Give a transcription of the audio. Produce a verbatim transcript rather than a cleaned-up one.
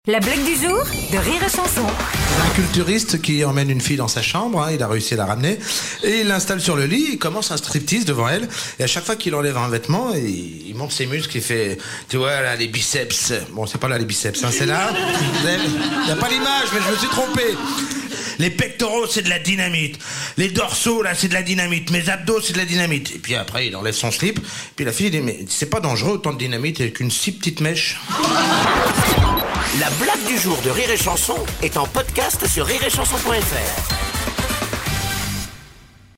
La blague du jour de Rire et Chanson. Un culturiste qui emmène une fille dans sa chambre, hein, il a réussi à la ramener, et il l'installe sur le lit, il commence un striptease devant elle, et à chaque fois qu'il enlève un vêtement, il, il monte ses muscles, il fait, tu vois là, les biceps, bon c'est pas là les biceps, hein, c'est là, il n'y a pas l'image, mais je me suis trompé. Les pectoraux, c'est de la dynamite. Les dorsaux, là, c'est de la dynamite. Mes abdos, c'est de la dynamite. Et puis après, il enlève son slip. Puis la fille dit, mais c'est pas dangereux autant de dynamite avec une si petite mèche. La blague du jour de Rire et Chanson est en podcast sur rire et chanson point f r.